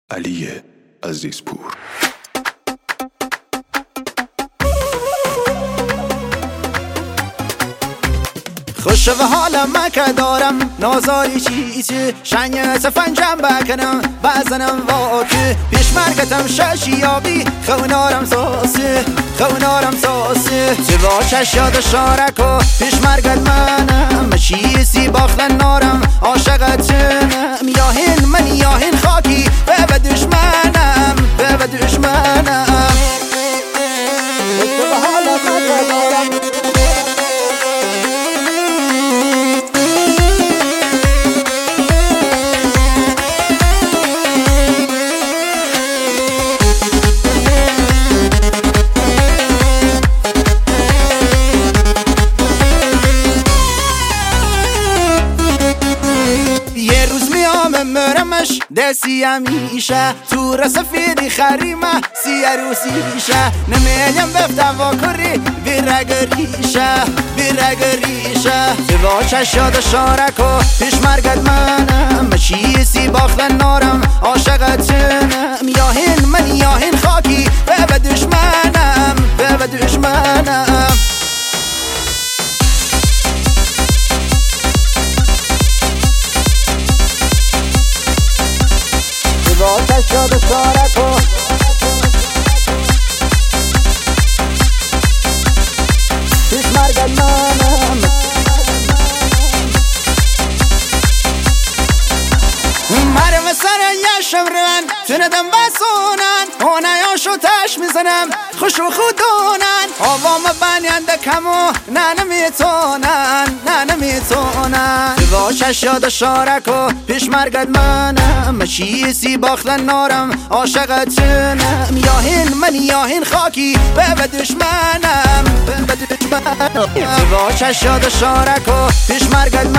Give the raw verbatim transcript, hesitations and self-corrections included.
علی عزیزپور. خوش به حالم که دارم نازاری چیزی شنیت فنجم بکنم بزنم واکی پیش مرگتم ششیابی خونارم ساسی خونارم ساسی زیبا چشاد شارکو پیش مرگت منم چیزی باخلن نارم عاشقتنم یاهین من یاهین خاکی به دشمنم به دشمنم خوش به حالم که دارم مرمش دستی همیشه تو رسفیدی خریمه سی روسیشه نمیلیم بفتم و کری بیرگریشه بیرگریشه زیبا چشاد شارکو پیش مرگت منم چیزی باخلن نارم عاشقتنم یاهین من یاهین خاکی به دشمنم به دشمنم آتش شد شارکو پیش مرگت منم مرم سر یشم رن تندم بسونن هونیاشو تش میزنم خوش و خودونن آوام بنینده کمو نه نمیتونن نه نمیتونن زیبا چشاد شارکو پیش مرگت منم چیزی باخلن نارم عاشقتنم یاهین من یاهین خاکی به دشمنم به دشمنم زیبا چشاد شارکو پیش مرگت